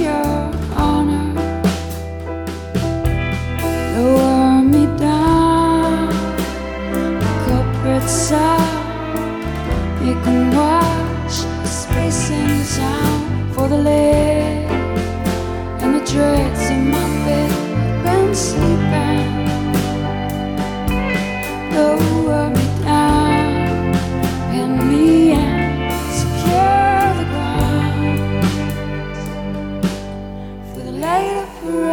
your honor. Lower me down, corporate side. You can watch the space in the sound for the leg and the dreads in my bed. I've been sleeping. Lower me down, pin me in, secure the ground for the later parade.